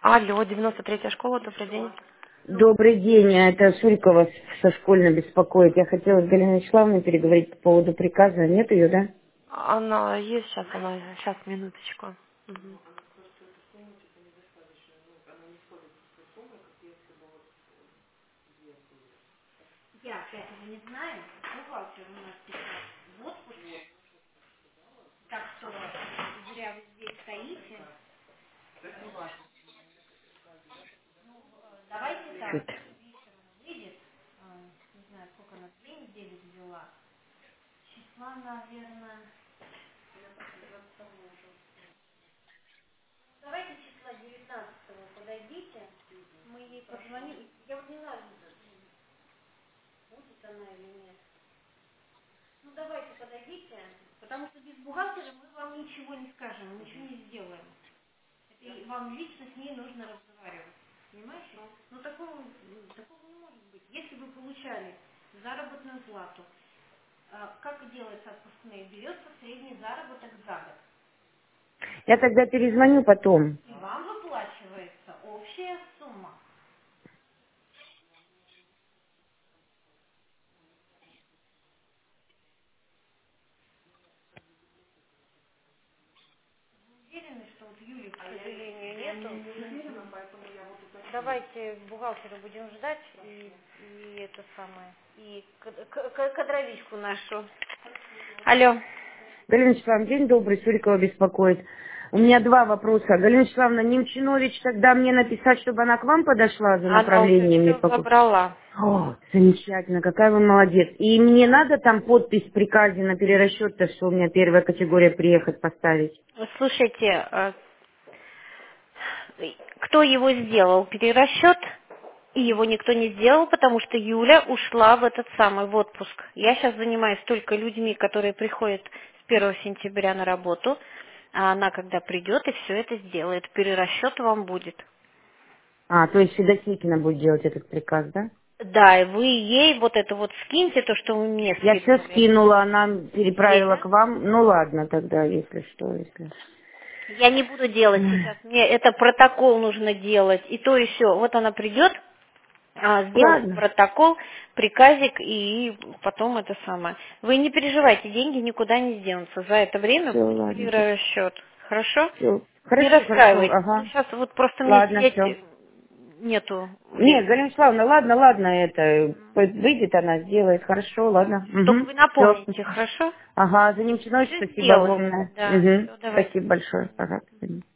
Алло, 93-я школа, добрый день. Добрый день, это Сурикова со школьно беспокоит. Я хотела с Галиной Вячеславовной переговорить по поводу приказа. Нет ее, да? Она есть сейчас, сейчас, минуточку. Мгм. Чё-то. Я тогда перезвоню потом. К сожалению, нету. Давайте бухгалтера будем ждать и это самое, и кадровичку нашу. Алло. Галина Вячеславовна, день добрый, Сурикова беспокоит. У меня два вопроса. Галина Вячеславовна, Немчинович тогда мне написать, чтобы она к вам подошла за Она уже направлениями все покупки? забрала. О, замечательно, какая вы молодец. И мне надо там подпись в приказе на перерасчет-то, что у меня первая категория приехать поставить? Слушайте, кто его сделал? Перерасчет? И его никто не сделал, потому что Юля ушла в этот самый в отпуск. Я сейчас занимаюсь только людьми, которые приходят с 1 сентября на работу, а она, когда придет, и все это сделает. Перерасчет вам будет. А, то есть Федосейкина будет делать этот приказ, да? Да, и вы ей вот это вот скиньте, то, что вы мне Я все скидывали. скинула, она Ей, переправила да? к вам. Ну ладно тогда, если что, если... Я не буду делать сейчас. Мне это протокол нужно делать. И то, и все. Вот она придет, сделает Ладно, протокол, приказик, и потом это самое. Вы не переживайте, деньги никуда не сденутся. За это время все, будет ладно. перерасчет. Хорошо? Все. Не Хорошо, хорошо, расстраивайтесь. Ну, ага. сейчас вот просто мне Ладно, сидеть все. нету Нет, времени. Галина Славовна, ладно, ладно, это выйдет она, сделает, хорошо, Да. ладно. Только Угу. вы Все. напомните, хорошо? Ага, за Немчинович Все спасибо сделаю. огромное. Да, Угу. все, давайте. Спасибо большое. Ага.